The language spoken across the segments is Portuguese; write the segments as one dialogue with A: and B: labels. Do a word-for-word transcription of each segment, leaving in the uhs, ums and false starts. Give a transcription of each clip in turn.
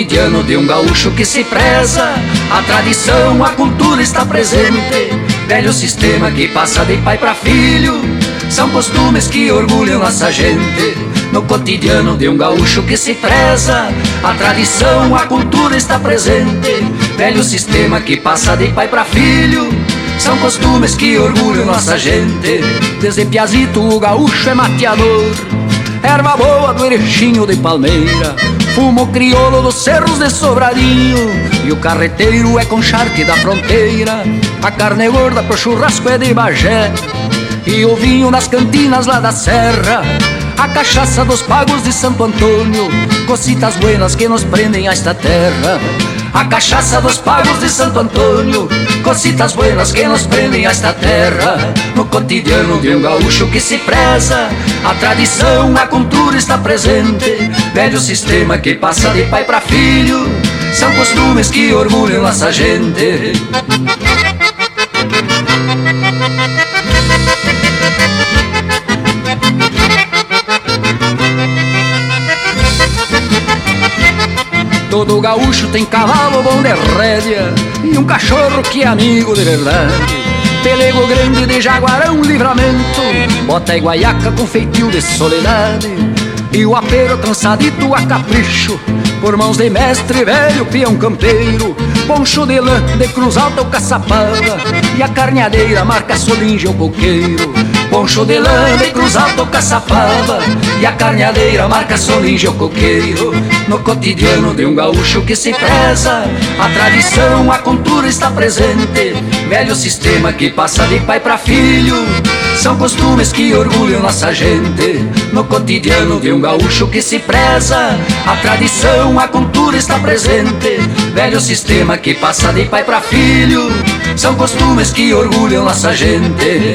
A: cotidiano de um gaúcho que se preza. A tradição, a cultura está presente, velho sistema que passa de pai pra filho. São costumes que orgulham nossa gente, no cotidiano de um gaúcho que se preza. A tradição, a cultura está presente, velho sistema que passa de pai pra filho. São costumes que orgulham nossa gente. Desde piazito o gaúcho é mateador, erva boa do erechinho de palmeira, fumo crioulo dos cerros de Sobradinho, e o carreteiro é com charque da fronteira. A carne gorda pro churrasco é de Bagé, e o vinho nas cantinas lá da serra. A cachaça dos pagos de Santo Antônio, cositas buenas que nos prendem a esta terra. A cachaça dos pagos de Santo Antônio, cositas buenas que nos prendem a esta terra. No cotidiano de um gaúcho que se preza, a tradição, a cultura está presente, velho sistema que passa de pai pra filho. São costumes que orgulham nossa gente. Todo gaúcho tem cavalo bom de rédea e um cachorro que é amigo de verdade. Pelego grande de jaguarão, livramento, bota e guaiaca com feitio de soledade. E o apero cansadito a capricho, por mãos de mestre velho peão campeiro. Poncho de lã de cruz alta ou caçapava, e a carneadeira marca solinge ou coqueiro. Poncho de lã de cruz alta ou caçapava, e a carneadeira marca solinge ou coqueiro. No cotidiano de um gaúcho que se preza, a tradição, a cultura está presente, velho sistema que passa de pai pra filho. São costumes que orgulham nossa gente. No cotidiano de um gaúcho que se preza, a tradição, a cultura está presente, velho sistema que passa de pai pra filho. São costumes que orgulham nossa gente.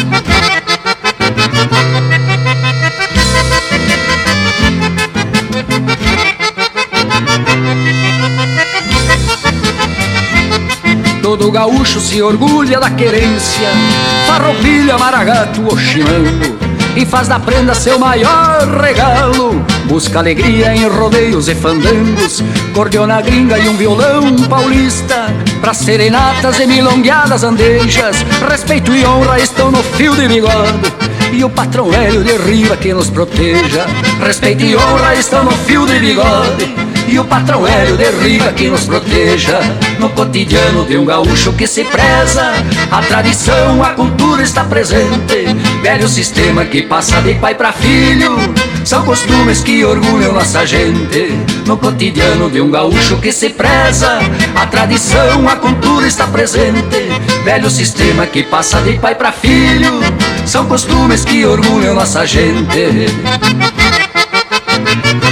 A: Todo gaúcho se orgulha da querência, farroupilha, maragato ou chimango, e faz da prenda seu maior regalo. Busca alegria em rodeios e fandangos, cordiona gringa e um violão paulista. Pra serenatas e milongueadas andejas, respeito e honra estão no fio de bigode, e o patrão velho de riba que nos proteja. Respeito e honra estão no fio de bigode, e o patrão velho de riba que nos proteja. No cotidiano de um gaúcho que se preza, a tradição, a cultura está presente, velho sistema que passa de pai pra filho. São costumes que orgulham nossa gente. No cotidiano de um gaúcho que se preza, a tradição, a cultura está presente, velho sistema que passa de pai pra filho. São costumes que orgulham nossa gente.